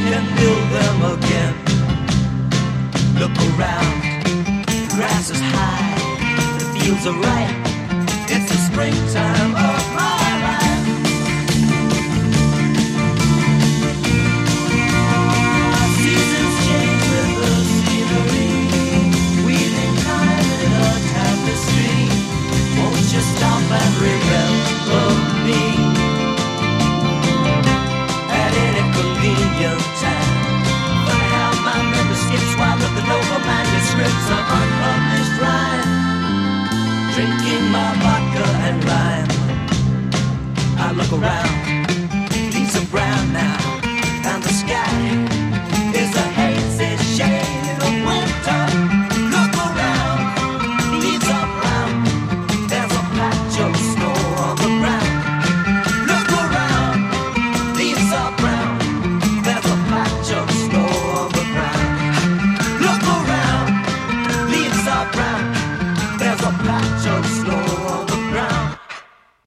can build them again. Look around, grass is high, the fields are ripe. It's the springtime of my life. Seasons change with the scenery, weaving time in a tapestry. Won't you stop and remember me at any convenient time? Funny how my memory skips while looking over manuscripts of unpublished rhyme. Drinking my vodka and lime, I look around, leaves are brown now, and the sky is a hazy shade of winter. Look around, leaves are brown, there's a patch of snow on the ground. Look around, leaves are brown, there's a patch of snow on the ground. Look around, leaves are brown, there's a patch